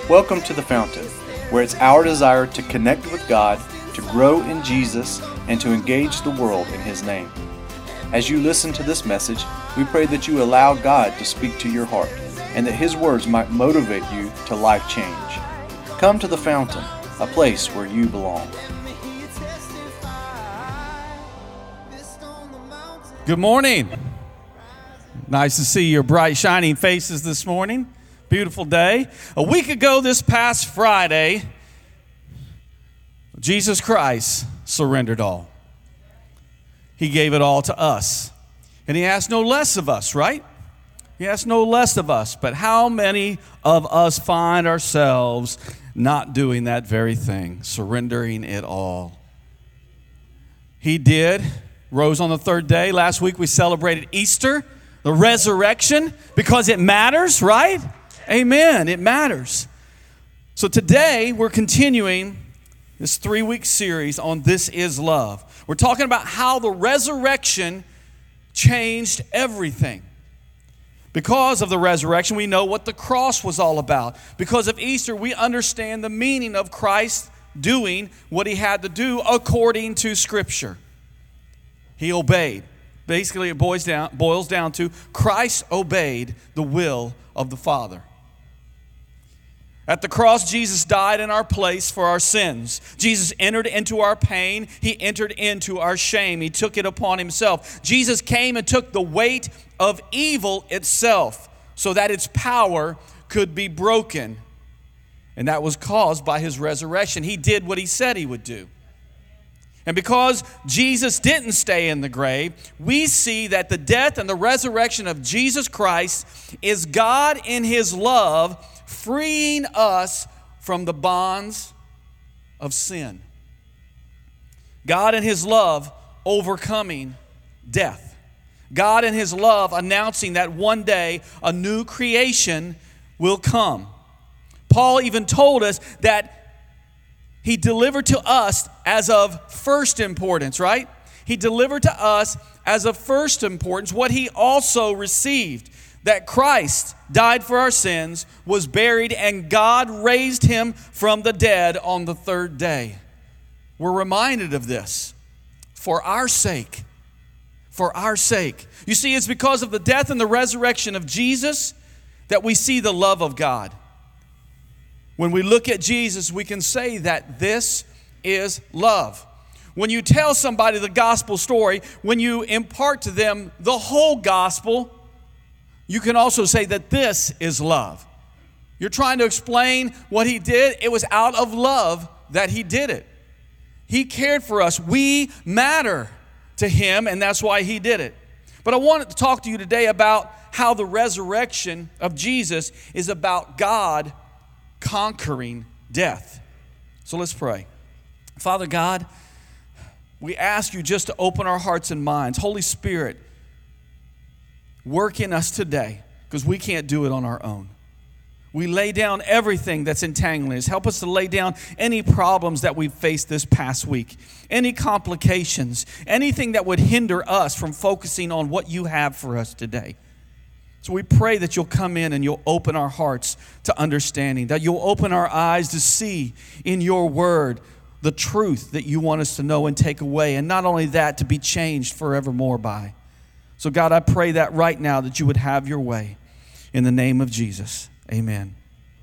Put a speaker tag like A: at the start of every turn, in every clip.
A: Welcome to The Fountain, where it's our desire to connect with God, to grow in Jesus, and to engage the world in His name. As you listen to this message, we pray that you allow God to speak to your heart, and that His words might motivate you to life change. Come to The Fountain, a place where you belong.
B: Good morning. Nice to see your bright, shining faces this morning. Beautiful day. A week ago this past Friday, Jesus Christ surrendered all. He gave it all to us. And He asked no less of us, right? He asked no less of us. But how many of us find ourselves not doing that very thing, surrendering it all? He did. Rose on the third day. Last week we celebrated Easter, the resurrection, because it matters, right? Amen. It matters. So today we're continuing this 3-week series on This Is Love. We're talking about how the resurrection changed everything. Because of the resurrection, we know what the cross was all about. Because of Easter, we understand the meaning of Christ doing what He had to do according to Scripture. He obeyed. Basically, it boils down to Christ obeyed the will of the Father. At the cross, Jesus died in our place for our sins. Jesus entered into our pain. He entered into our shame. He took it upon Himself. Jesus came and took the weight of evil itself so that its power could be broken. And that was caused by His resurrection. He did what He said He would do. And because Jesus didn't stay in the grave, we see that the death and the resurrection of Jesus Christ is God in His love freeing us from the bonds of sin. God in His love overcoming death. God in His love announcing that one day a new creation will come. Paul even told us that He delivered to us as of first importance, right? He delivered to us as of first importance what He also received, that Christ died for our sins, was buried, and God raised Him from the dead on the third day. We're reminded of this for our sake. For our sake. You see, it's because of the death and the resurrection of Jesus that we see the love of God. When we look at Jesus, we can say that this is love. When you tell somebody the gospel story, when you impart to them the whole gospel, you can also say that this is love. You're trying to explain what He did. It was out of love that He did it. He cared for us. We matter to Him, and that's why He did it. But I wanted to talk to you today about how the resurrection of Jesus is about God conquering death. So let's pray. Father God, we ask You just to open our hearts and minds. Holy Spirit, work in us today because we can't do it on our own. We lay down everything that's entangling us. Help us to lay down any problems that we've faced this past week, any complications, anything that would hinder us from focusing on what You have for us today. So we pray that You'll come in and You'll open our hearts to understanding, that You'll open our eyes to see in Your word the truth that You want us to know and take away, and not only that, to be changed forevermore by. So God, I pray that right now that You would have Your way in the name of Jesus. Amen.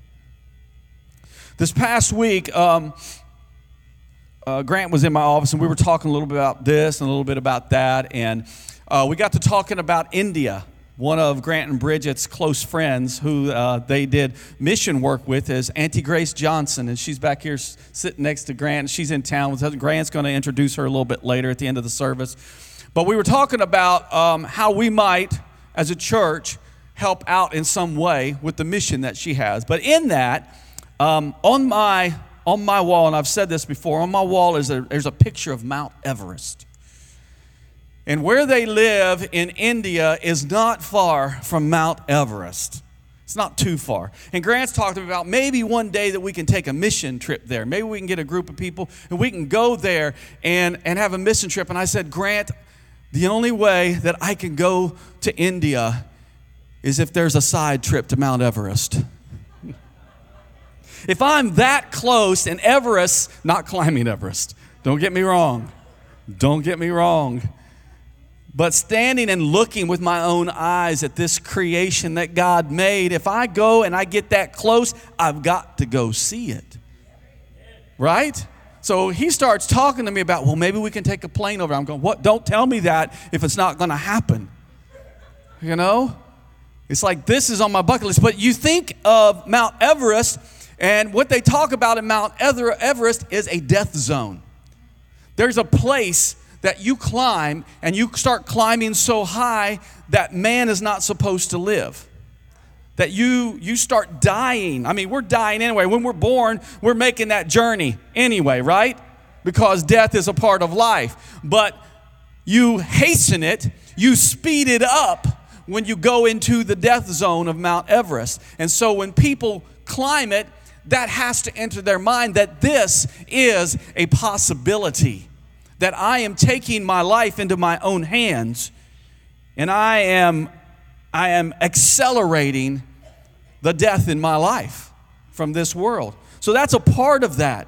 B: This past week, Grant was in my office and we were talking a little bit about this and a little bit about that, and we got to talking about India. One of Grant and Bridget's close friends who they did mission work with is Auntie Grace Johnson, and she's back here sitting next to Grant. She's in town with us. Grant's going to introduce her a little bit later at the end of the service. But we were talking about how we might, as a church, help out in some way with the mission that she has. But in that, on my wall, and I've said this before, on my wall there's a picture of Mount Everest. And where they live in India is not far from Mount Everest. It's not too far. And Grant's talked about maybe one day that we can take a mission trip there. Maybe we can get a group of people and we can go there and have a mission trip. And I said, Grant, the only way that I can go to India is if there's a side trip to Mount Everest. If I'm that close and Everest, not climbing Everest, don't get me wrong, but standing and looking with my own eyes at this creation that God made, if I go and I get that close, I've got to go see it, right? So he starts talking to me about, well, maybe we can take a plane over. I'm going, what? Don't tell me that if it's not going to happen, you know? It's like this is on my bucket list. But you think of Mount Everest, and what they talk about in Mount Everest is a death zone. There's a place that you climb, and you start climbing so high that man is not supposed to live. That you start dying. I mean, we're dying anyway. When we're born, we're making that journey anyway, right? Because death is a part of life. But you hasten it, you speed it up when you go into the death zone of Mount Everest. And so when people climb it, that has to enter their mind that this is a possibility, that I am taking my life into my own hands, and I am accelerating the death in my life from this world. So that's a part of that.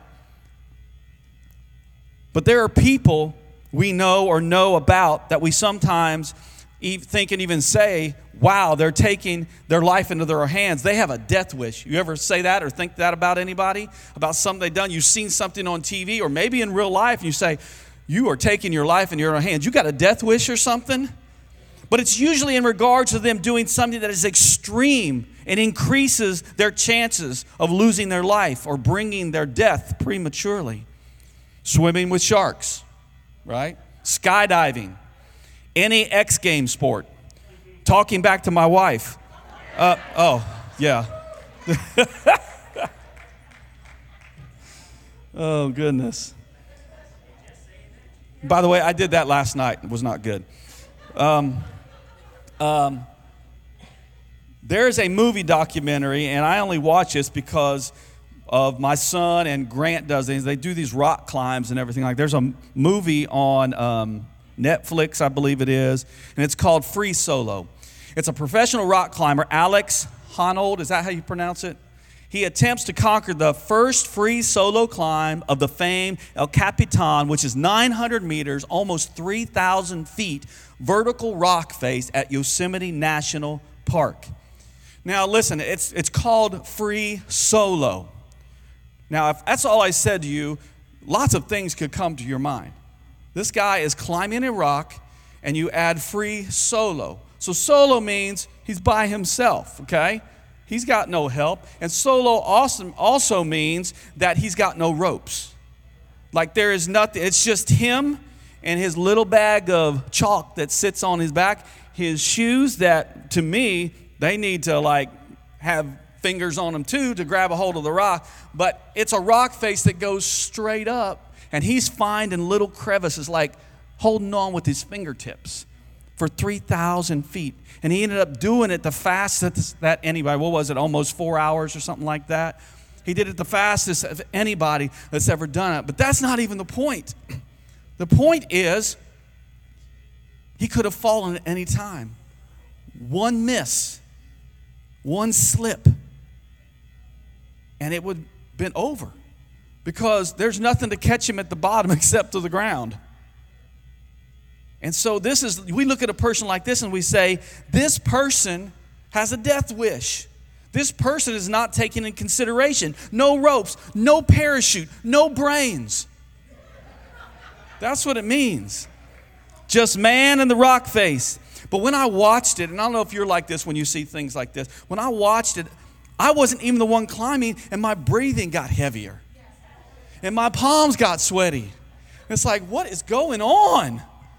B: But there are people we know or know about that we sometimes think and even say, wow, they're taking their life into their hands. They have a death wish. You ever say that or think that about anybody? About something they've done? You've seen something on TV or maybe in real life, and you say, you are taking your life in your own hands. You got a death wish or something? But it's usually in regards to them doing something that is extreme and increases their chances of losing their life or bringing their death prematurely. Swimming with sharks, right? Skydiving. Any X Games sport. Talking back to my wife. Yeah. Oh, goodness. By the way, I did that last night. It was not good. There's a movie documentary, and I only watch this because of my son, and Grant does these. They do these rock climbs and everything. Like, there's a movie on Netflix, I believe it is, and it's called Free Solo. It's a professional rock climber, Alex Honnold. Is that how you pronounce it? He attempts to conquer the first free solo climb of the famed El Capitan, which is 900 meters, almost 3,000 feet, vertical rock face at Yosemite National Park. Now listen, it's called Free Solo. Now if that's all I said to you, lots of things could come to your mind. This guy is climbing a rock, and you add free solo. So solo means he's by himself, okay? He's got no help. And solo also means that he's got no ropes. Like there is nothing. It's just him and his little bag of chalk that sits on his back. His shoes that, to me, they need to like have fingers on them too to grab a hold of the rock. But it's a rock face that goes straight up. And he's finding little crevices, like holding on with his fingertips for 3,000 feet. And he ended up doing it the fastest that anybody, what was it, almost 4 hours or something like that? He did it the fastest of anybody that's ever done it. But that's not even the point. The point is, he could have fallen at any time. One miss, one slip, and it would have been over. Because there's nothing to catch him at the bottom except to the ground. And so we look at a person like this and we say, this person has a death wish. This person is not taken in consideration. No ropes, no parachute, no brains. That's what it means. Just man and the rock face. But when I watched it, and I don't know if you're like this when you see things like this, when I watched it, I wasn't even the one climbing, and my breathing got heavier. And my palms got sweaty. It's like, what is going on?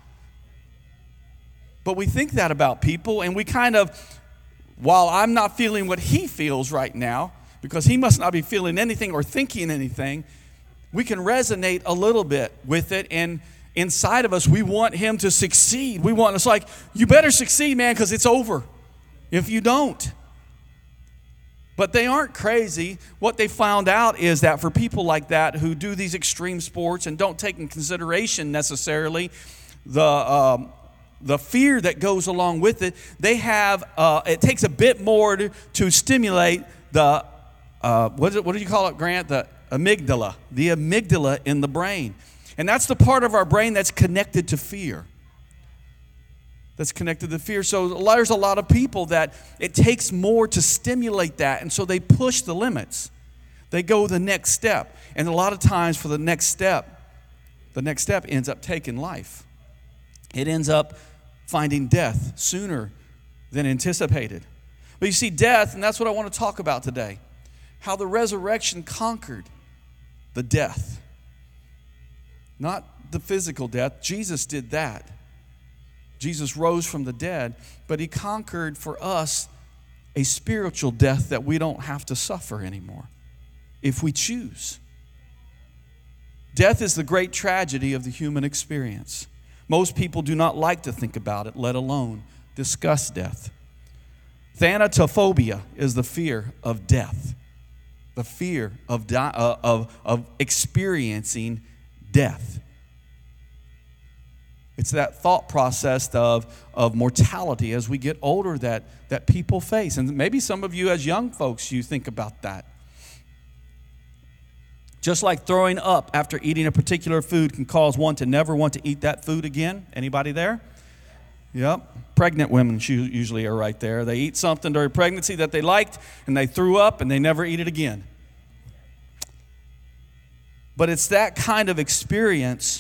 B: But we think that about people, and we kind of, while I'm not feeling what he feels right now, because he must not be feeling anything or thinking anything, we can resonate a little bit with it, and inside of us, we want him to succeed. It's like, you better succeed, man, because it's over if you don't. But they aren't crazy. What they found out is that for people like that who do these extreme sports and don't take in consideration necessarily the fear that goes along with it, they have it takes a bit more to stimulate the what do you call it, Grant? The amygdala in the brain. And that's the part of our brain that's connected to fear. So there's a lot of people that it takes more to stimulate that, and so they push the limits. They go the next step. And a lot of times for the next step ends up taking life. It ends up finding death sooner than anticipated. But you see, death, and that's what I want to talk about today, how the resurrection conquered the death. Not the physical death. Jesus did that. Jesus rose from the dead, but he conquered for us a spiritual death that we don't have to suffer anymore if we choose. Death is the great tragedy of the human experience. Most people do not like to think about it, let alone discuss death. Thanatophobia is the fear of death, the fear of experiencing death. It's that thought process of mortality as we get older that people face. And maybe some of you as young folks, you think about that. Just like throwing up after eating a particular food can cause one to never want to eat that food again. Anybody there? Yep. Pregnant women usually are right there. They eat something during pregnancy that they liked, and they threw up, and they never eat it again. But it's that kind of experience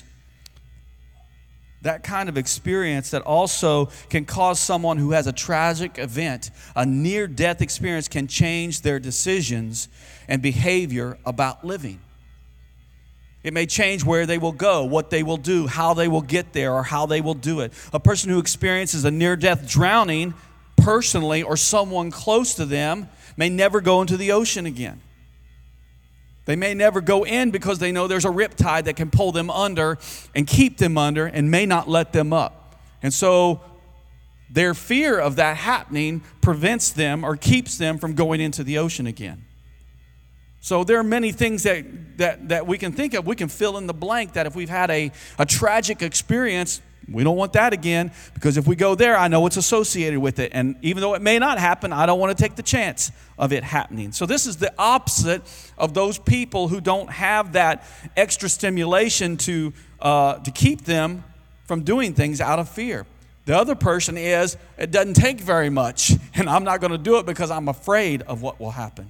B: that also can cause someone who has a tragic event, a near-death experience, can change their decisions and behavior about living. It may change where they will go, what they will do, how they will get there, or how they will do it. A person who experiences a near-death drowning, personally or someone close to them, may never go into the ocean again. They may never go in because they know there's a riptide that can pull them under and keep them under and may not let them up. And so their fear of that happening prevents them or keeps them from going into the ocean again. So there are many things that we can think of. We can fill in the blank that if we've had a tragic experience, we don't want that again, because if we go there, I know what's associated with it. And even though it may not happen, I don't want to take the chance of it happening. So this is the opposite of those people who don't have that extra stimulation to keep them from doing things out of fear. The other person is, it doesn't take very much, and I'm not going to do it because I'm afraid of what will happen.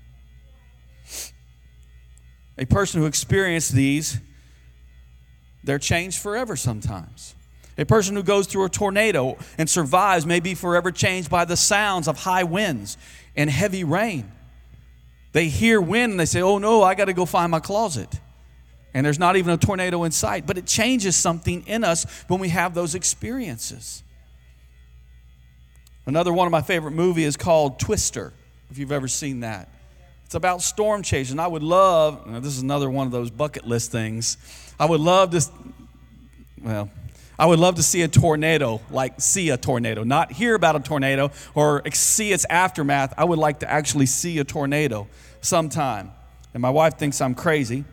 B: A person who experienced these, they're changed forever sometimes. A person who goes through a tornado and survives may be forever changed by the sounds of high winds and heavy rain. They hear wind and they say, oh no, I got to go find my closet. And there's not even a tornado in sight. But it changes something in us when we have those experiences. Another one of my favorite movies is called Twister, if you've ever seen that. It's about storm chasers. And I would love, this is another one of those bucket list things. I would love to see a tornado, like see a tornado, not hear about a tornado or see its aftermath. I would like to actually see a tornado sometime. And my wife thinks I'm crazy.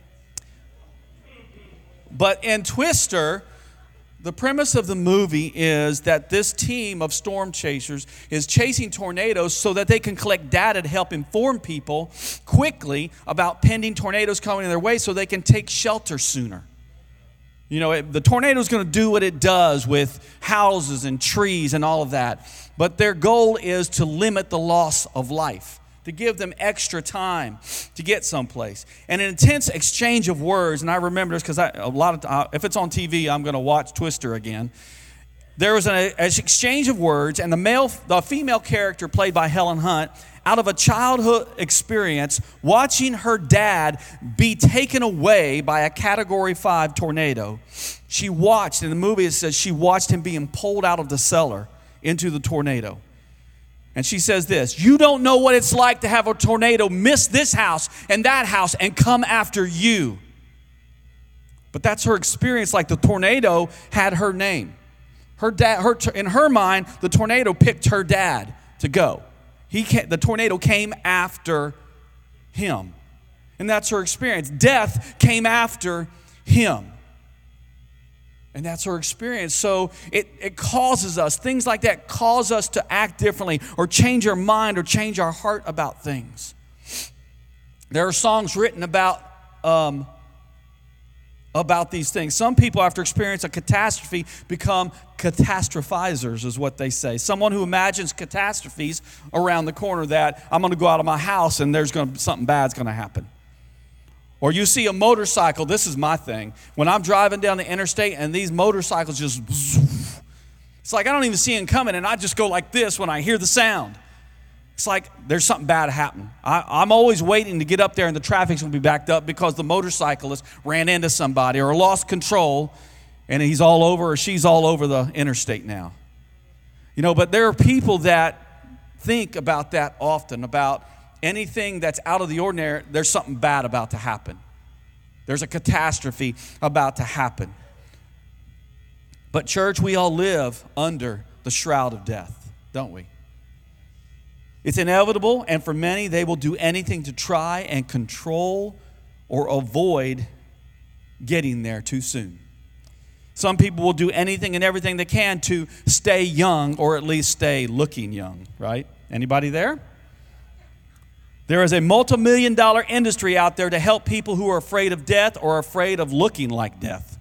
B: But in Twister, the premise of the movie is that this team of storm chasers is chasing tornadoes so that they can collect data to help inform people quickly about pending tornadoes coming their way so they can take shelter sooner. You know, the tornado is going to do what it does with houses and trees and all of that. But their goal is to limit the loss of life, to give them extra time to get someplace. And an intense exchange of words, and I remember this because if it's on TV, I'm going to watch Twister again. There was an exchange of words, and the female character played by Helen Hunt, out of a childhood experience, watching her dad be taken away by a Category 5 tornado. She watched, in the movie it says she watched him being pulled out of the cellar into the tornado. And she says this, you don't know what it's like to have a tornado miss this house and that house and come after you. But that's her experience, like the tornado had her name. In her mind, the tornado picked her dad to go. The tornado came after him. And that's her experience. Death came after him. And that's her experience. So it causes us, things like that cause us to act differently or change our mind or change our heart about things. There are songs written about these things. Some people, after experiencing a catastrophe, become catastrophizers, is what they say. Someone who imagines catastrophes around the corner, that I'm going to go out of my house and something bad's going to happen. Or you see a motorcycle. This is my thing. When I'm driving down the interstate and these motorcycles just, it's like I don't even see them coming, and I just go like this when I hear the sound. It's like there's something bad happening. I'm always waiting to get up there and the traffic's going to be backed up because the motorcyclist ran into somebody or lost control and he's all over or she's all over the interstate now. But there are people that think about that often, about anything that's out of the ordinary. There's something bad about to happen. There's a catastrophe about to happen. But church, we all live under the shroud of death, don't we? It's inevitable, and for many, they will do anything to try and control or avoid getting there too soon. Some people will do anything and everything they can to stay young, or at least stay looking young, right? Anybody there? There is a multi-million-dollar industry out there to help people who are afraid of death or afraid of looking like death.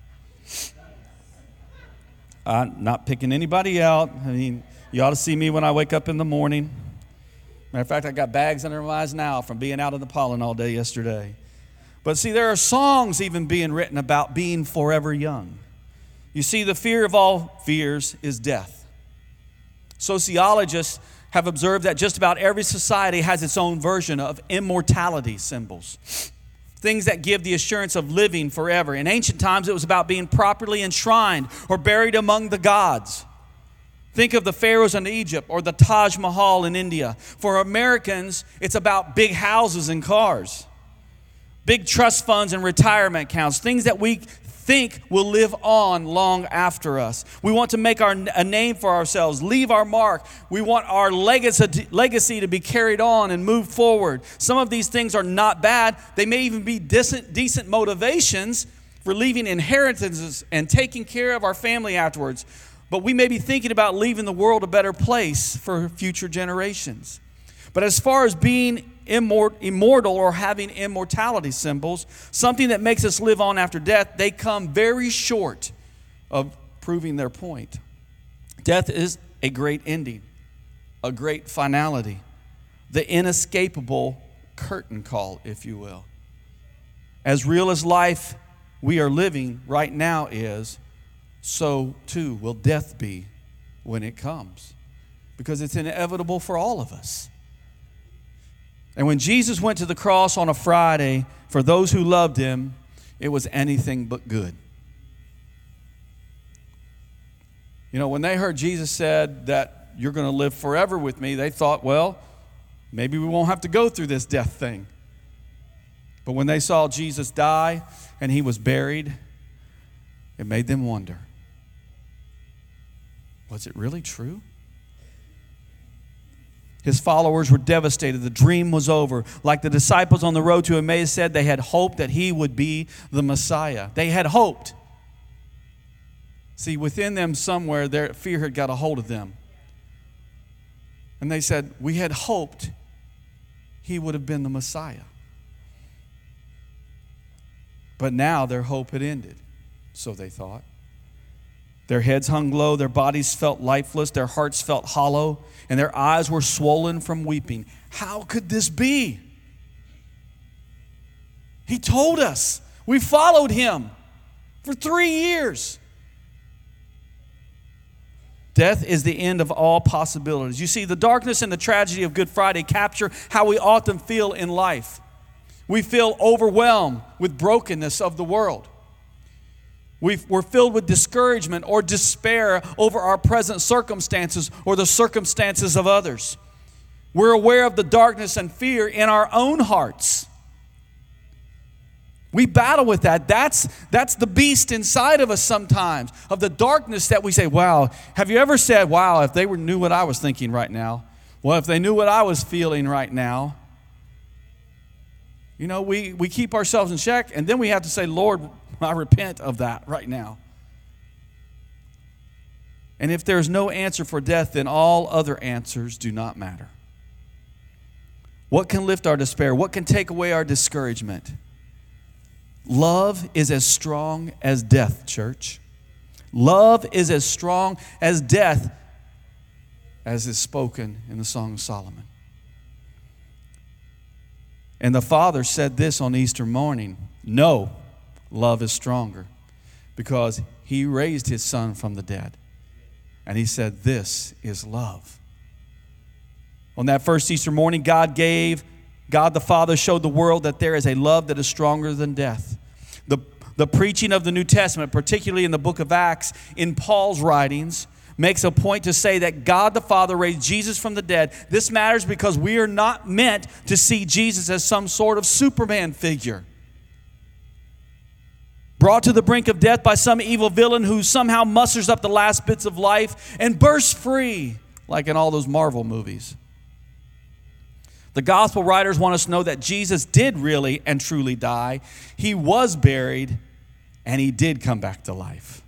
B: I'm not picking anybody out. I mean, you ought to see me when I wake up in the morning. Matter of fact, I got bags under my eyes now from being out in the pollen all day yesterday. But see, there are songs even being written about being forever young. You see, the fear of all fears is death. Sociologists have observed that just about every society has its own version of immortality symbols, things that give the assurance of living forever. In ancient times, it was about being properly enshrined or buried among the gods. Think of the pharaohs in Egypt or the Taj Mahal in India. For Americans, it's about big houses and cars, big trust funds and retirement accounts, things that we think will live on long after us. We want to make a name for ourselves, leave our mark. We want our legacy to be carried on and move forward. Some of these things are not bad. They may even be decent motivations for leaving inheritances and taking care of our family afterwards. But we may be thinking about leaving the world a better place for future generations. But as far as being immortal or having immortality symbols, something that makes us live on after death, they come very short of proving their point. Death is a great ending, a great finality, the inescapable curtain call, if you will. As real as life we are living right now is, so too will death be when it comes, because it's inevitable for all of us. And when Jesus went to the cross on a Friday, for those who loved him, it was anything but good. When they heard Jesus said that you're going to live forever with me, they thought, well, maybe we won't have to go through this death thing. But when they saw Jesus die and he was buried, it made them wonder, was it really true? His followers were devastated. The dream was over. Like the disciples on the road to Emmaus said, they had hoped that he would be the Messiah. They had hoped. See, within them somewhere, their fear had got a hold of them. And they said, we had hoped he would have been the Messiah. But now their hope had ended, so they thought. Their heads hung low, their bodies felt lifeless, their hearts felt hollow, and their eyes were swollen from weeping. How could this be? He told us. We followed him for 3 years. Death is the end of all possibilities. You see, the darkness and the tragedy of Good Friday capture how we often feel in life. We feel overwhelmed with brokenness of the world. We're filled with discouragement or despair over our present circumstances or the circumstances of others. We're aware of the darkness and fear in our own hearts. We battle with that. That's the beast inside of us sometimes, of the darkness that we say, wow. Have you ever said, wow, if they knew what I was thinking right now? Well, if they knew what I was feeling right now. We keep ourselves in check, and then we have to say, Lord, I repent of that right now. And if there's no answer for death, then all other answers do not matter. What can lift our despair? What can take away our discouragement? Love is as strong as death, church. Love is as strong as death, as is spoken in the Song of Solomon. And the Father said this on Easter morning, no, love is stronger, because He raised His Son from the dead. And He said, this is love. On that first Easter morning, God the Father showed the world that there is a love that is stronger than death. The preaching of the New Testament, particularly in the book of Acts, in Paul's writings, makes a point to say that God the Father raised Jesus from the dead. This matters because we are not meant to see Jesus as some sort of Superman figure, brought to the brink of death by some evil villain who somehow musters up the last bits of life and bursts free, like in all those Marvel movies. The gospel writers want us to know that Jesus did really and truly die. He was buried, and He did come back to life.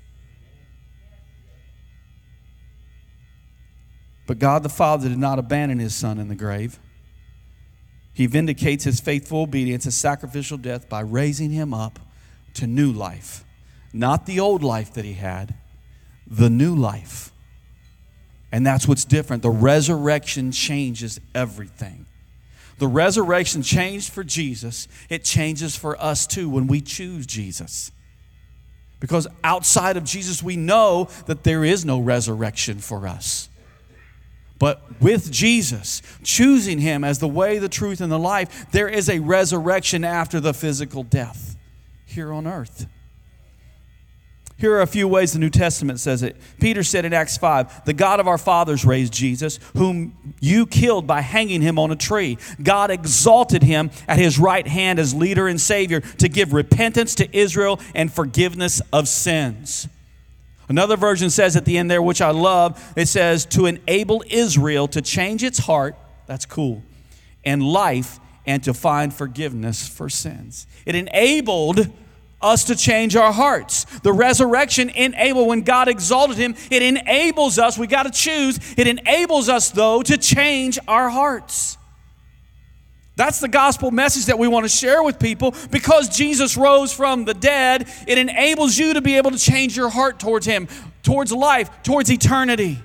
B: But God the Father did not abandon His Son in the grave. He vindicates His faithful obedience, His sacrificial death, by raising Him up to new life. Not the old life that He had, the new life. And that's what's different. The resurrection changes everything. The resurrection changed for Jesus. It changes for us too when we choose Jesus. Because outside of Jesus, we know that there is no resurrection for us. But with Jesus, choosing Him as the way, the truth, and the life, there is a resurrection after the physical death here on earth. Here are a few ways the New Testament says it. Peter said in Acts 5, the God of our fathers raised Jesus, whom you killed by hanging Him on a tree. God exalted Him at His right hand as leader and Savior to give repentance to Israel and forgiveness of sins. Another version says at the end there, which I love, it says, to enable Israel to change its heart, that's cool, and life, and to find forgiveness for sins. It enabled us to change our hearts. The resurrection enabled, when God exalted Him, it enables us, we got to choose, it enables us, though, to change our hearts. That's the gospel message that we want to share with people. Because Jesus rose from the dead, it enables you to be able to change your heart towards Him, towards life, towards eternity.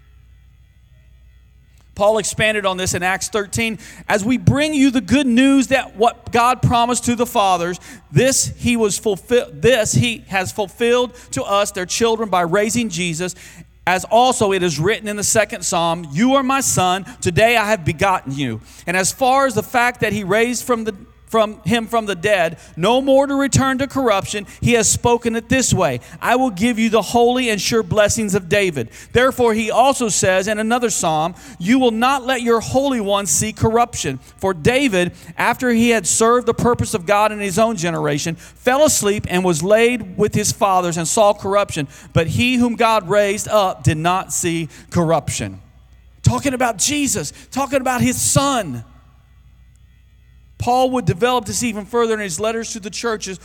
B: Paul expanded on this in Acts 13. As we bring you the good news that what God promised to the fathers, this He has fulfilled to us, their children, by raising Jesus. As also it is written in the second Psalm, you are my son, today I have begotten you. And as far as the fact that He raised from Him from the dead, no more to return to corruption, He has spoken it this way, I will give you the holy and sure blessings of David. Therefore He also says in another psalm, you will not let your Holy One see corruption. For David, after he had served the purpose of God in his own generation, fell asleep and was laid with his fathers and saw corruption. But He whom God raised up did not see corruption. Talking about Jesus, talking about His Son. Paul would develop this even further in his letters to the churches,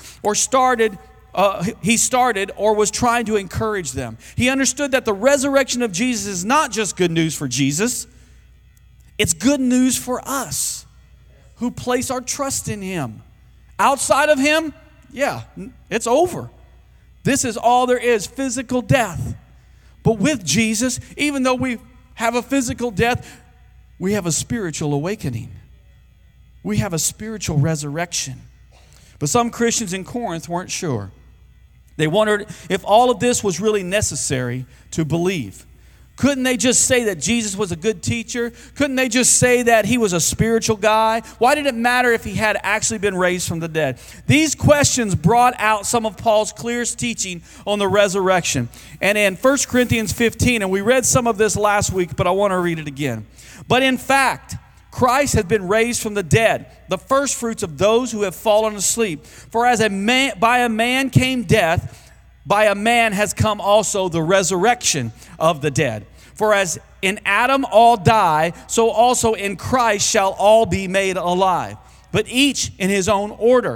B: he started or was trying to encourage them. He understood that the resurrection of Jesus is not just good news for Jesus, it's good news for us who place our trust in Him. Outside of Him, it's over. This is all there is, physical death. But with Jesus, even though we have a physical death, we have a spiritual awakening. We have a spiritual resurrection. But some Christians in Corinth weren't sure. They wondered if all of this was really necessary to believe. Couldn't they just say that Jesus was a good teacher? Couldn't they just say that He was a spiritual guy? Why did it matter if He had actually been raised from the dead? These questions brought out some of Paul's clearest teaching on the resurrection. And in 1 Corinthians 15, and we read some of this last week, but I want to read it again. But in fact, Christ has been raised from the dead, the first fruits of those who have fallen asleep. For as by a man came death, by a man has come also the resurrection of the dead. For as in Adam all die, so also in Christ shall all be made alive, but each in his own order.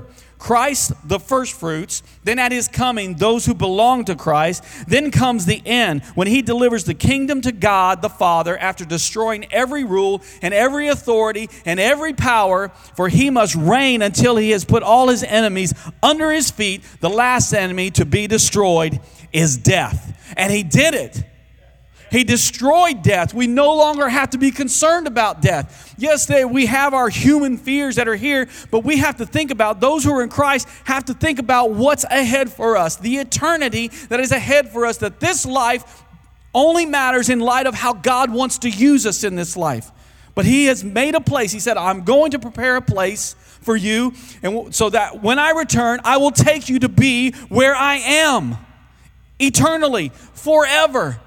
B: Christ the first fruits, then at his coming, those who belong to Christ. Then comes the end, when he delivers the kingdom to God the Father after destroying every rule and every authority and every power, for he must reign until he has put all his enemies under his feet. The last enemy to be destroyed is death. And he did it. He destroyed death. We no longer have to be concerned about death. Yes, we have our human fears that are here, but we have to think about, those who are in Christ have to think about what's ahead for us, the eternity that is ahead for us, that this life only matters in light of how God wants to use us in this life. But he has made a place. He said, I'm going to prepare a place for you, and so that when I return, I will take you to be where I am eternally, forever.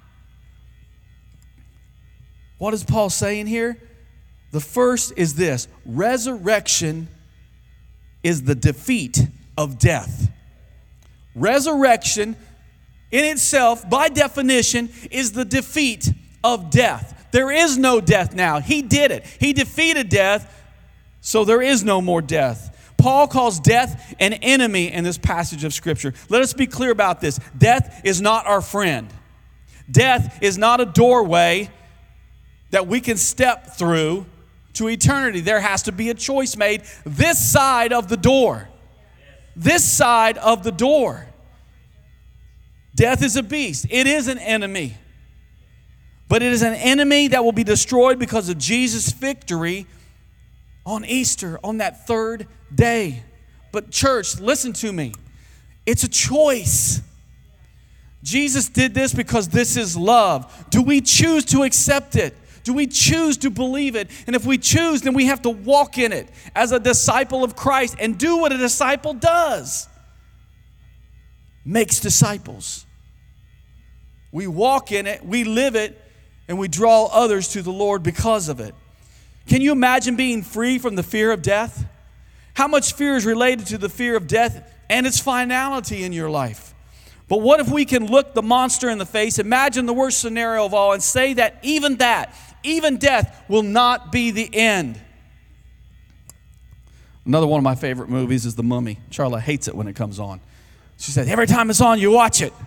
B: What is Paul saying here? The first is this: resurrection is the defeat of death. Resurrection in itself, by definition, is the defeat of death. There is no death now. He did it. He defeated death, so there is no more death. Paul calls death an enemy in this passage of Scripture. Let us be clear about this. Death is not our friend. Death is not a doorway that we can step through to eternity. There has to be a choice made this side of the door. This side of the door. Death is a beast. It is an enemy. But it is an enemy that will be destroyed because of Jesus' victory on Easter, on that third day. But church, listen to me. It's a choice. Jesus did this because this is love. Do we choose to accept it? Do we choose to believe it? And if we choose, then we have to walk in it as a disciple of Christ and do what a disciple does. Makes disciples. We walk in it, we live it, and we draw others to the Lord because of it. Can you imagine being free from the fear of death? How much fear is related to the fear of death and its finality in your life? But what if we can look the monster in the face, imagine the worst scenario of all, and say that, even death will not be the end. Another one of my favorite movies is The Mummy. Charlotte hates it when it comes on. She said, every time it's on, you watch it.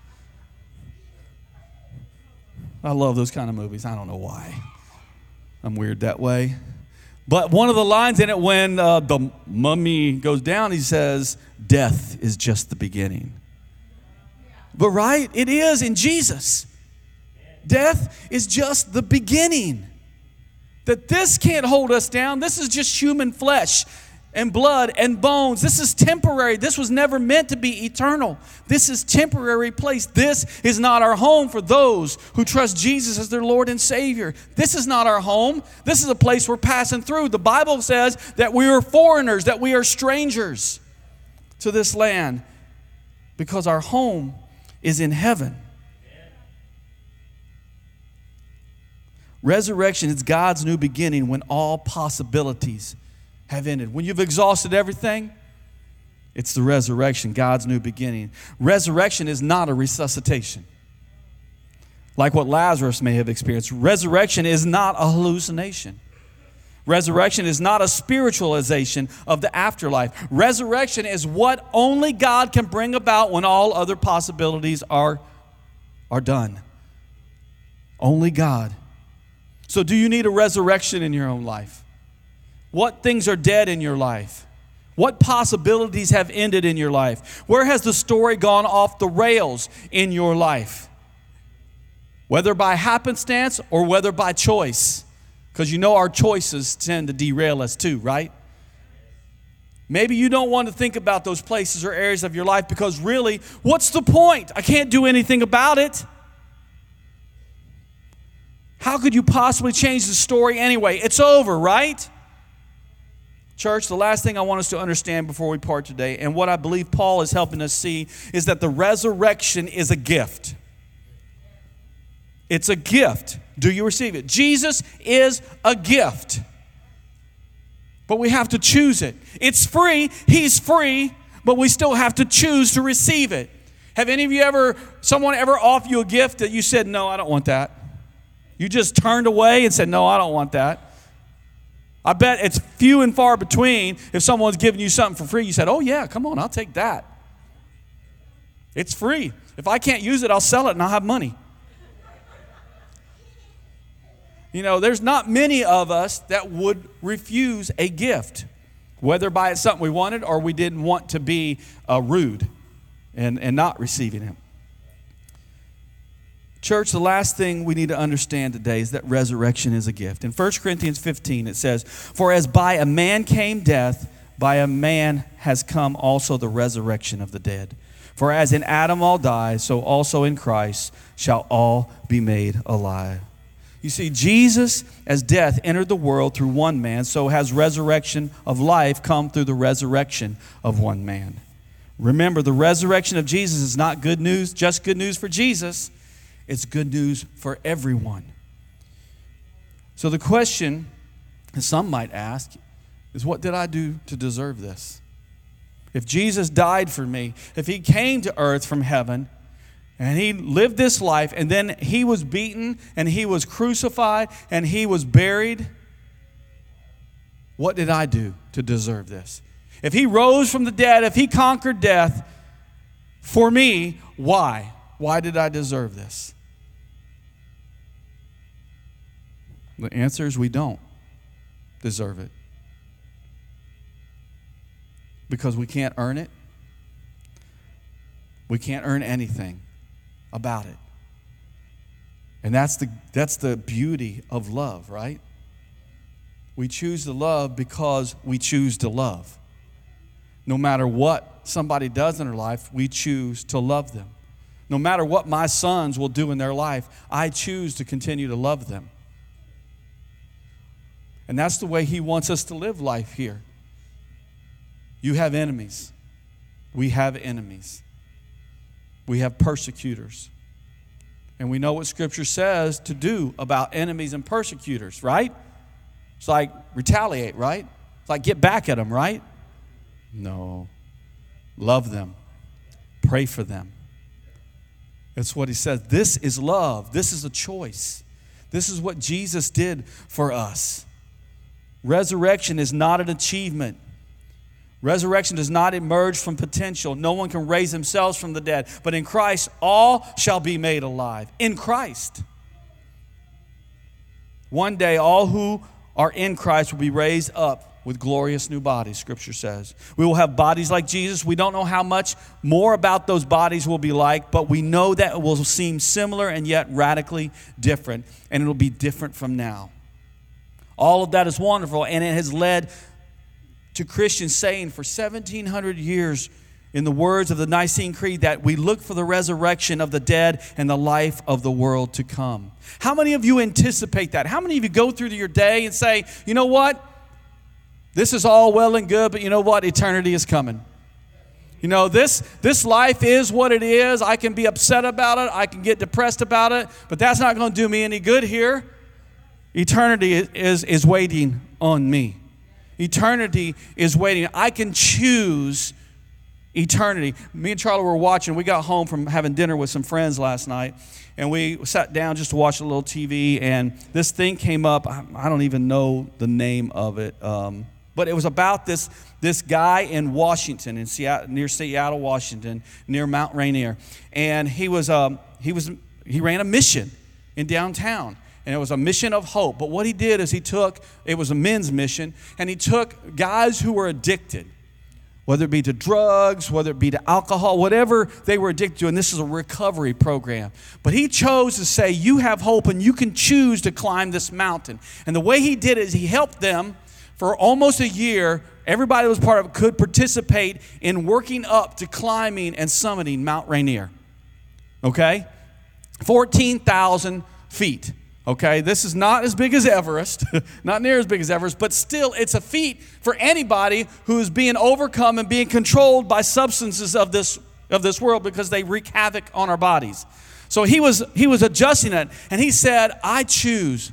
B: I love those kind of movies. I don't know why. I'm weird that way. But one of the lines in it when the mummy goes down, he says, death is just the beginning. But right, it is in Jesus. Death is just the beginning. That this can't hold us down. This is just human flesh and blood and bones. This is temporary. This was never meant to be eternal. This is temporary place. This is not our home for those who trust Jesus as their Lord and Savior. This is not our home. This is a place we're passing through. The Bible says that we are foreigners, that we are strangers to this land because our home is in heaven. Resurrection is God's new beginning when all possibilities have ended. When you've exhausted everything, it's the resurrection, God's new beginning. Resurrection is not a resuscitation, like what Lazarus may have experienced. Resurrection is not a hallucination. Resurrection is not a spiritualization of the afterlife. Resurrection is what only God can bring about when all other possibilities are done. Only God. So do you need a resurrection in your own life? What things are dead in your life? What possibilities have ended in your life? Where has the story gone off the rails in your life? Whether by happenstance or whether by choice. Because you know our choices tend to derail us too, right? Maybe you don't want to think about those places or areas of your life because really, what's the point? I can't do anything about it. How could you possibly change the story anyway? It's over, right? Church, the last thing I want us to understand before we part today, and what I believe Paul is helping us see, is that the resurrection is a gift. It's a gift. Do you receive it? Jesus is a gift. But we have to choose it. It's free. He's free, but we still have to choose to receive it. Have any of you someone ever offered you a gift that you said, no, I don't want that? You just turned away and said, no, I don't want that. I bet it's few and far between if someone's giving you something for free, you said, oh yeah, come on, I'll take that. It's free. If I can't use it, I'll sell it and I'll have money. You know, there's not many of us that would refuse a gift, whether by it's something we wanted or we didn't want to be rude and not receiving it. Church, the last thing we need to understand today is that resurrection is a gift. In 1 Corinthians 15, it says, "For as by a man came death, by a man has come also the resurrection of the dead. For as in Adam all die, so also in Christ shall all be made alive." You see, Jesus, as death entered the world through one man, so has resurrection of life come through the resurrection of one man. Remember, the resurrection of Jesus is not good news, just good news for Jesus. It's good news for everyone. So the question that some might ask is, what did I do to deserve this? If Jesus died for me, if he came to earth from heaven, and he lived this life, and then he was beaten, and he was crucified, and he was buried, what did I do to deserve this? If he rose from the dead, if he conquered death for me, why? Why did I deserve this? The answer is we don't deserve it. Because we can't earn it. We can't earn anything about it. And that's the beauty of love, right? We choose to love because we choose to love. No matter what somebody does in their life, we choose to love them. No matter what my sons will do in their life, I choose to continue to love them. And that's the way he wants us to live life here. You have enemies. We have enemies. We have persecutors. And we know what Scripture says to do about enemies and persecutors, right? It's like retaliate, right? It's like get back at them, right? No. Love them. Pray for them. That's what he says. This is love. This is a choice. This is what Jesus did for us. Resurrection is not an achievement. Resurrection does not emerge from potential. No one can raise themselves from the dead. But in Christ, all shall be made alive. In Christ. One day, all who are in Christ will be raised up with glorious new bodies, Scripture says. We will have bodies like Jesus. We don't know how much more about those bodies will be like, but we know that it will seem similar and yet radically different. And it will be different from now. All of that is wonderful, and it has led to Christians saying for 1,700 years in the words of the Nicene Creed that we look for the resurrection of the dead and the life of the world to come. How many of you anticipate that? How many of you go through your day and say, you know what? This is all well and good, but you know what? Eternity is coming. You know, this life is what it is. I can be upset about it. I can get depressed about it, but that's not going to do me any good here. Eternity is waiting on me. Eternity is waiting. I can choose eternity. Me and Charlie were watching. We got home from having dinner with some friends last night, and we sat down just to watch a little TV, and this thing came up. I don't even know the name of it, but it was about this guy in Washington, in Seattle, near Seattle, Washington, near Mount Rainier, and he ran a mission in downtown. And it was a mission of hope. But what he did is it was a men's mission, and he took guys who were addicted, whether it be to drugs, whether it be to alcohol, whatever they were addicted to, and this is a recovery program. But he chose to say, you have hope, and you can choose to climb this mountain. And the way he did it is he helped them for almost a year. Everybody that was part of it could participate in working up to climbing and summiting Mount Rainier. Okay? 14,000 feet. Okay, this is not as big as Everest, not near as big as Everest, but still it's a feat for anybody who is being overcome and being controlled by substances of this world because they wreak havoc on our bodies. So he was adjusting it, and he said, I choose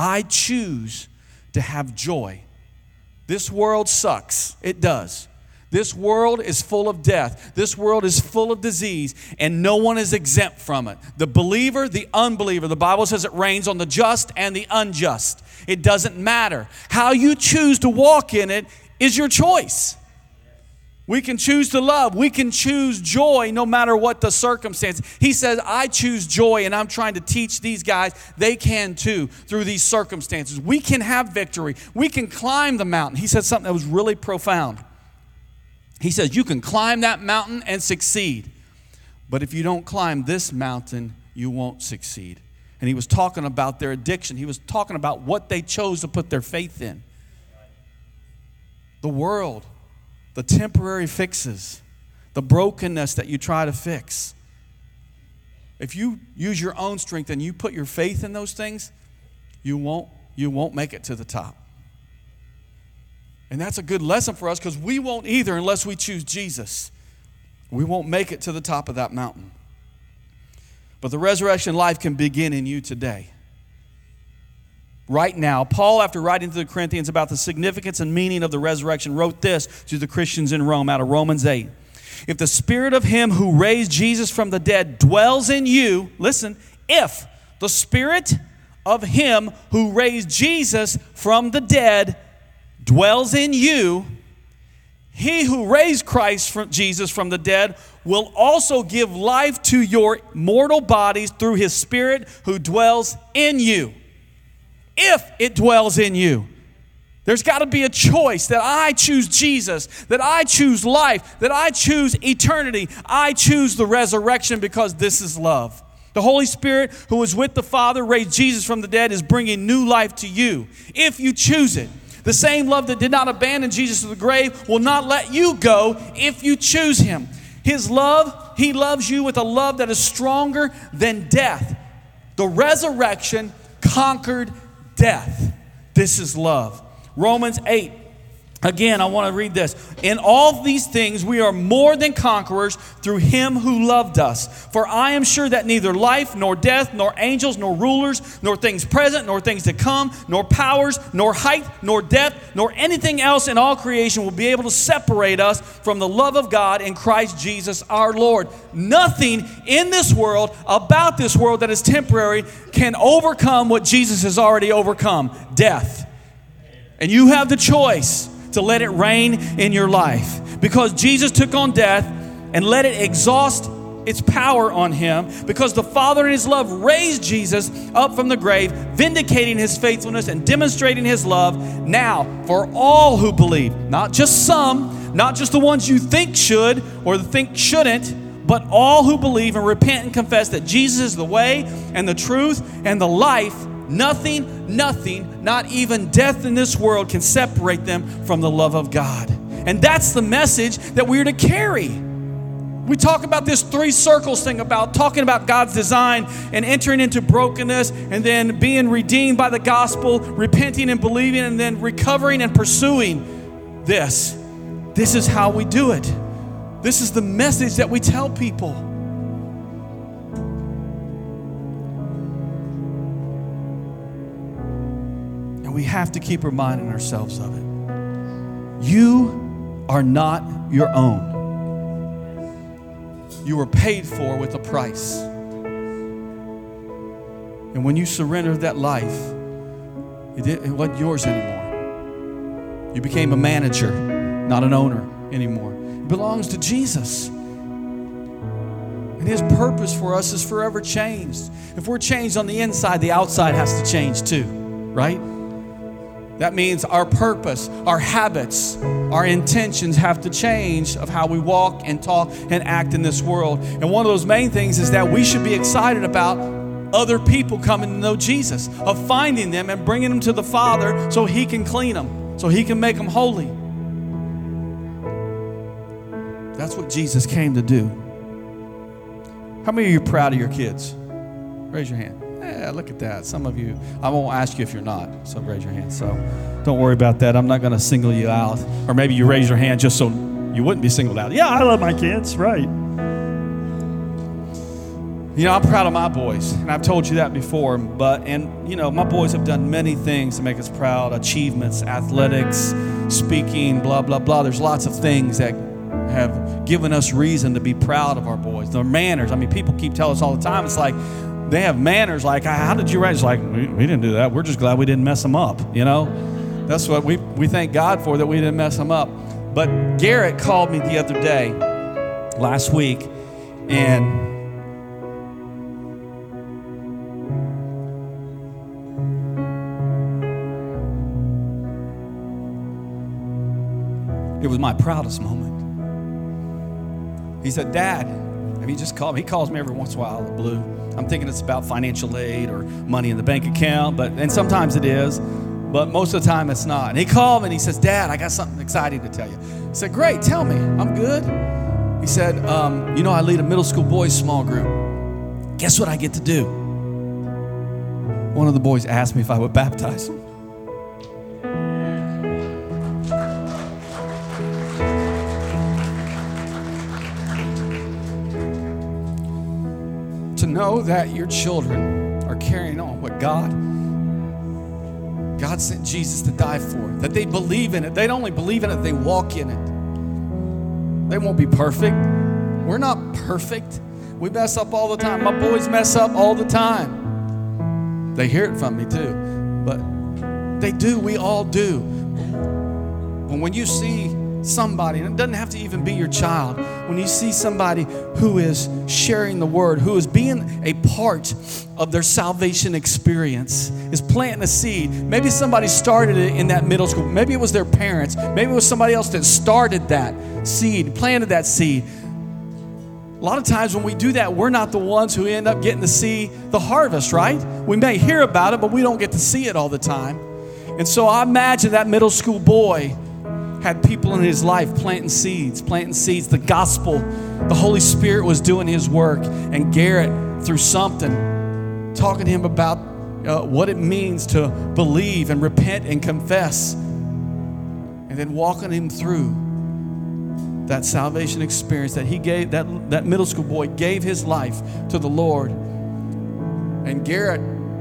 B: to have joy. This world sucks. It does. This world is full of death. This world is full of disease, and no one is exempt from it. The believer, the unbeliever. The Bible says it rains on the just and the unjust. It doesn't matter. How you choose to walk in it is your choice. We can choose to love. We can choose joy no matter what the circumstance. He says, I choose joy, and I'm trying to teach these guys they can too through these circumstances. We can have victory. We can climb the mountain. He said something that was really profound. He says, you can climb that mountain and succeed. But if you don't climb this mountain, you won't succeed. And he was talking about their addiction. He was talking about what they chose to put their faith in. The world. The temporary fixes, the brokenness that you try to fix. If you use your own strength and you put your faith in those things, you won't make it to the top. And that's a good lesson for us because we won't either unless we choose Jesus. We won't make it to the top of that mountain. But the resurrection life can begin in you today. Right now, Paul, after writing to the Corinthians about the significance and meaning of the resurrection, wrote this to the Christians in Rome out of Romans 8. If the spirit of him who raised Jesus from the dead dwells in you, listen, if the spirit of him who raised Jesus from the dead dwells in you, he who raised Jesus from the dead will also give life to your mortal bodies through his spirit who dwells in you. If it dwells in you. There's got to be a choice that I choose Jesus, that I choose life, that I choose eternity. I choose the resurrection because this is love. The Holy Spirit who was with the Father, raised Jesus from the dead, is bringing new life to you if you choose it. The same love that did not abandon Jesus to the grave will not let you go if you choose him. His love, he loves you with a love that is stronger than death. The resurrection conquered death. This is love. Romans 8. Again, I want to read this. In all these things, we are more than conquerors through him who loved us. For I am sure that neither life, nor death, nor angels, nor rulers, nor things present, nor things to come, nor powers, nor height, nor depth, nor anything else in all creation will be able to separate us from the love of God in Christ Jesus our Lord. Nothing in this world, about this world that is temporary, can overcome what Jesus has already overcome, death. And you have the choice to let it reign in your life. Because Jesus took on death and let it exhaust its power on him. Because the Father in his love raised Jesus up from the grave, vindicating his faithfulness and demonstrating his love now for all who believe. Not just some, not just the ones you think should or think shouldn't, but all who believe and repent and confess that Jesus is the way and the truth and the life. Nothing, not even death in this world can separate them from the love of God. And that's the message that we're to carry. We talk about this 3 circles thing about talking about God's design and entering into brokenness and then being redeemed by the gospel, repenting and believing, and then recovering and pursuing this. This is how we do it. This is the message that we tell people. We have to keep reminding ourselves of it. You are not your own. You were paid for with a price. And when you surrendered that life, it wasn't yours anymore. You became a manager, not an owner anymore. It belongs to Jesus. And his purpose for us is forever changed. If we're changed on the inside, the outside has to change too, right? That means our purpose, our habits, our intentions have to change of how we walk and talk and act in this world. And one of those main things is that we should be excited about other people coming to know Jesus, of finding them and bringing them to the Father so he can clean them, so he can make them holy. That's what Jesus came to do. How many of you are proud of your kids? Raise your hand. Yeah, look at that. Some of you, I won't ask you if you're not, so raise your hand. So don't worry about that. I'm not going to single you out. Or maybe you raise your hand just so you wouldn't be singled out. Yeah, I love my kids, right. You know, I'm proud of my boys, and I've told you that before, my boys have done many things to make us proud, achievements, athletics, speaking, blah, blah, blah. There's lots of things that have given us reason to be proud of our boys. Their manners. I mean, people keep telling us all the time, it's like they have manners. Like, how did you raise? It's like, we didn't do that. We're just glad we didn't mess them up, you know? That's what we thank God for, that we didn't mess them up. But Garrett called me the other day, last week, and it was my proudest moment. He said, Dad, and he just called me. He calls me every once in a while out of the blue. I'm thinking it's about financial aid or money in the bank account, and sometimes it is, but most of the time it's not. And he called me and he says, Dad, I got something exciting to tell you. I said, great, tell me. I'm good. He said, I lead a middle school boys small group. Guess what I get to do? One of the boys asked me if I would baptize him. To know that your children are carrying on what God sent Jesus to die for, that they believe in it. They don't only believe in it, they walk in it. They won't be perfect. We're not perfect. We mess up all the time. My boys mess up all the time. They hear it from me too, but they do. We all do. But when you see somebody, and it doesn't have to even be your child, when you see somebody who is sharing the word, who is being a part of their salvation experience, is planting a seed. Maybe somebody started it in that middle school. Maybe it was their parents. Maybe it was somebody else that started that seed, planted that seed. A lot of times when we do that, we're not the ones who end up getting to see the harvest, right? We may hear about it, but we don't get to see it all the time. And so I imagine that middle school boy had people in his life planting seeds. The gospel, the Holy Spirit was doing his work. And Garrett, through something, talking to him about what it means to believe and repent and confess. And then walking him through that salvation experience that he gave, that middle school boy gave his life to the Lord. And Garrett,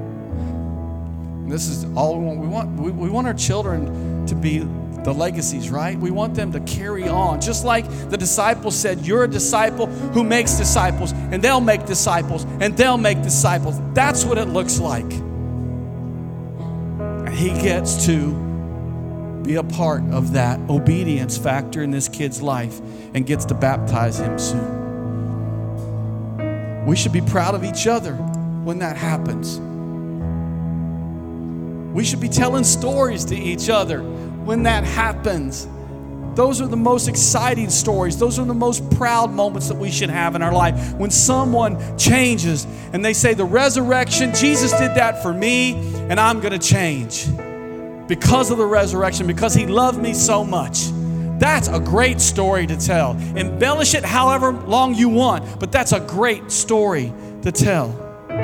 B: this is all we want. We want our children to be the legacies, right? We want them to carry on. Just like the disciples said, you're a disciple who makes disciples, and they'll make disciples, and they'll make disciples. That's what it looks like. And he gets to be a part of that obedience factor in this kid's life and gets to baptize him soon. We should be proud of each other when that happens. We should be telling stories to each other when that happens. Those are the most exciting stories. Those are the most proud moments that we should have in our life. When someone changes and they say, the resurrection, Jesus did that for me, and I'm going to change because of the resurrection, because he loved me so much. That's a great story to tell. Embellish it however long you want, but that's a great story to tell.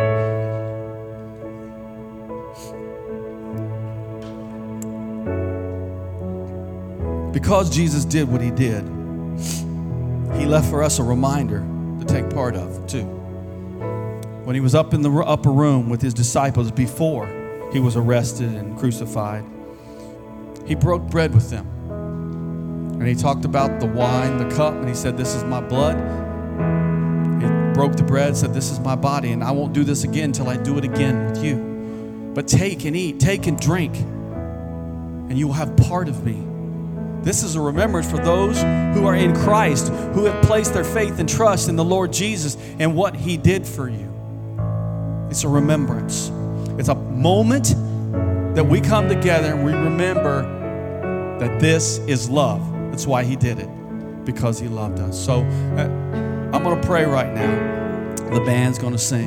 B: Because Jesus did what he did, he left for us a reminder to take part of too. When he was up in the upper room with his disciples before he was arrested and crucified, he broke bread with them. And he talked about the wine, the cup, and he said, this is my blood. He broke the bread, said, this is my body, and I won't do this again until I do it again with you. But take and eat, take and drink, and you will have part of me. This is a remembrance for those who are in Christ, who have placed their faith and trust in the Lord Jesus and what he did for you. It's a remembrance. It's a moment that we come together and we remember that this is love. That's why he did it, because he loved us. So I'm going to pray right now. The band's going to sing.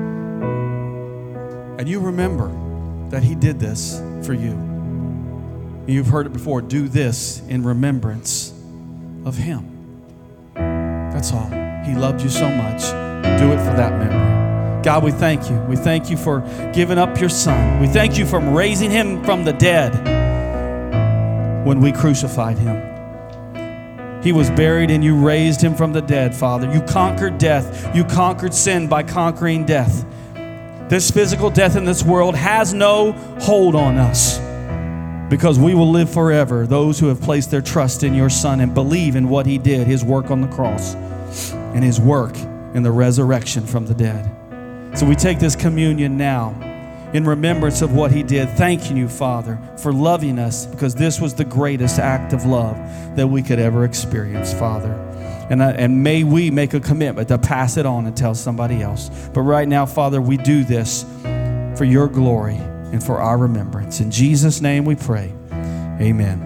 B: And you remember that he did this for you. You've heard it before. Do this in remembrance of him. That's all. He loved you so much. Do it for that memory. God, we thank you. We thank you for giving up your son. We thank you for raising him from the dead when we crucified him. He was buried and you raised him from the dead, Father. You conquered death. You conquered sin by conquering death. This physical death in this world has no hold on us. because we will live forever, those who have placed their trust in your Son and believe in what he did, his work on the cross and his work in the resurrection from the dead. So we take this communion now in remembrance of what he did, thanking you, Father, for loving us, because this was the greatest act of love that we could ever experience, Father. And may we make a commitment to pass it on and tell somebody else. But right now, Father, we do this for your glory and for our remembrance. In Jesus' name we pray. Amen.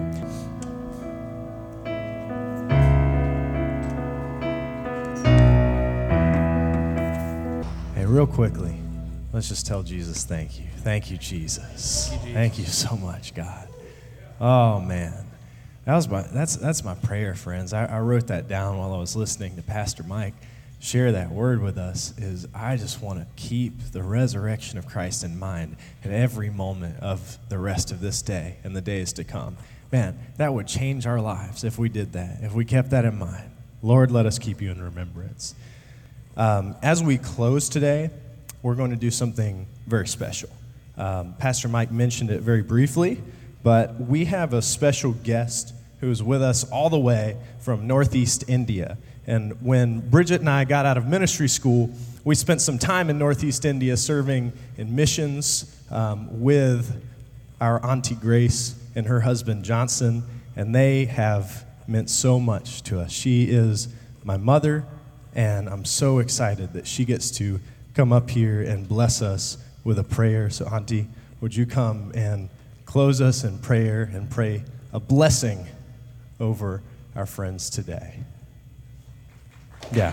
C: Hey, real quickly, let's just tell Jesus thank you. Thank you, Jesus. Thank you so much, God. Oh, man. That's my prayer, friends. I wrote that down while I was listening to Pastor Mike share that word with us. Is I just want to keep the resurrection of Christ in mind in every moment of the rest of this day and the days to come. Man, that would change our lives if we did that, if we kept that in mind. Lord, let us keep you in remembrance. As we close today, we're going to do something very special. Pastor Mike mentioned it very briefly, but we have a special guest who is with us all the way from Northeast India. And when Bridget and I got out of ministry school, we spent some time in Northeast India serving in missions with our Auntie Grace and her husband Johnson, and they have meant so much to us. She is my mother, and I'm so excited that she gets to come up here and bless us with a prayer. So, Auntie, would you come and close us in prayer and pray a blessing over our friends today? Yeah.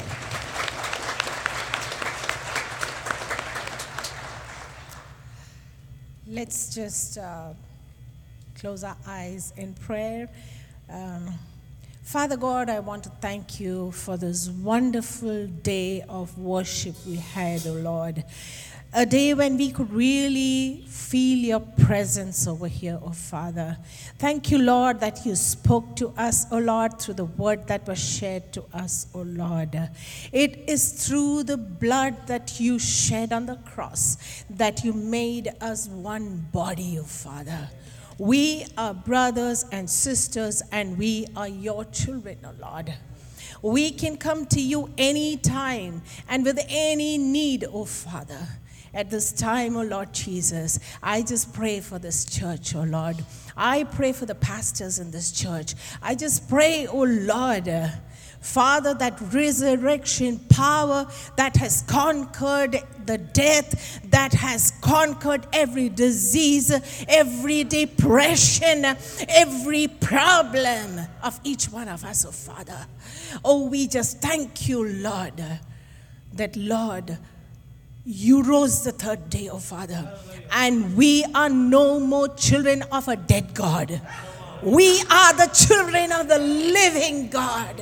D: Let's just close our eyes in prayer. Father God, I want to thank you for this wonderful day of worship we had, oh Lord. A day when we could really feel your presence over here, oh Father. Thank you, Lord, that you spoke to us, oh Lord, through the word that was shared to us, oh Lord. It is through the blood that you shed on the cross that you made us one body, oh Father. We are brothers and sisters, and we are your children, oh Lord. We can come to you anytime and with any need, oh Father. At this time, oh Lord Jesus, I just pray for this church, oh Lord. I pray for the pastors in this church. I just pray, oh Lord, Father, that resurrection power that has conquered the death, that has conquered every disease, every depression, every problem of each one of us, oh Father. Oh, we just thank you, Lord, that, Lord, you rose the third day, oh Father, and we are no more children of a dead God. We are the children of the living God.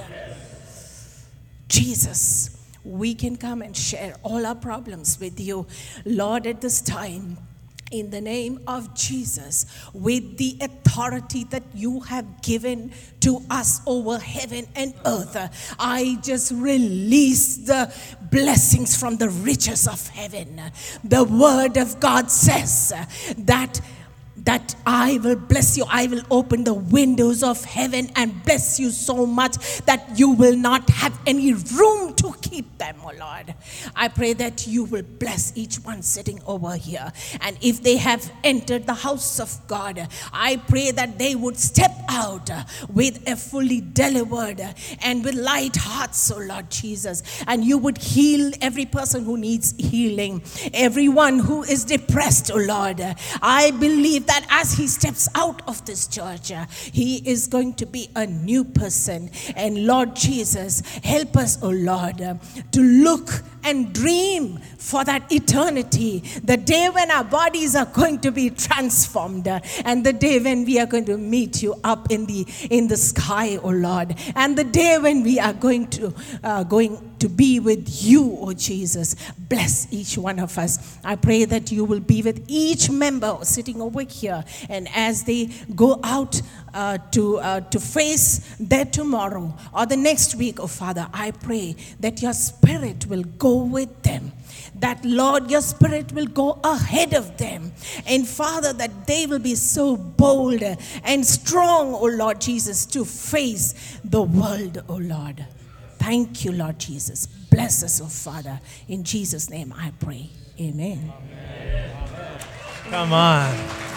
D: Jesus, we can come and share all our problems with you, Lord, at this time. In the name of Jesus, with the authority that you have given to us over heaven and earth, I just release the blessings from the riches of heaven. The word of God says that I will bless you. I will open the windows of heaven and bless you so much that you will not have any room to keep them, oh Lord. I pray that you will bless each one sitting over here. And if they have entered the house of God, I pray that they would step out with a fully delivered and with light hearts, oh Lord Jesus. And you would heal every person who needs healing. Everyone who is depressed, oh Lord. I believe that as he steps out of this church, he is going to be a new person. And Lord Jesus, help us, oh Lord, to look and dream for that eternity, the day when our bodies are going to be transformed, and the day when we are going to meet you up in the sky, oh Lord, and the day when we are going to be with you, oh Jesus. Bless each one of us. I pray that you will be with each member sitting over here, and as they go out to face their tomorrow or the next week, oh Father, I pray that your Spirit will go with them, that, Lord, your Spirit will go ahead of them. And Father, that they will be so bold and strong, oh Lord Jesus, to face the world, oh Lord. Thank you, Lord Jesus. Bless us, oh Father. In Jesus' name I pray. Amen.
C: Come on.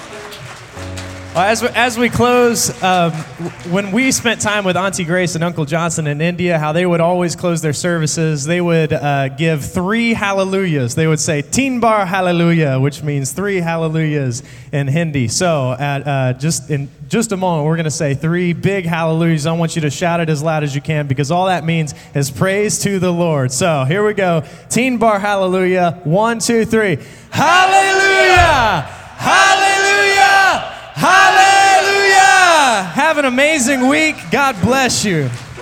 C: Well, as we close, when we spent time with Auntie Grace and Uncle Johnson in India, how they would always close their services, they would give 3 hallelujahs. They would say, "Teen bar hallelujah," which means 3 hallelujahs in Hindi. So in just a moment, we're going to say 3 big hallelujahs. I want you to shout it as loud as you can, because all that means is praise to the Lord. So here we go. Teen bar hallelujah. 1, 2, 3. Hallelujah! Hallelujah! Hallelujah! Have an amazing week. God bless you.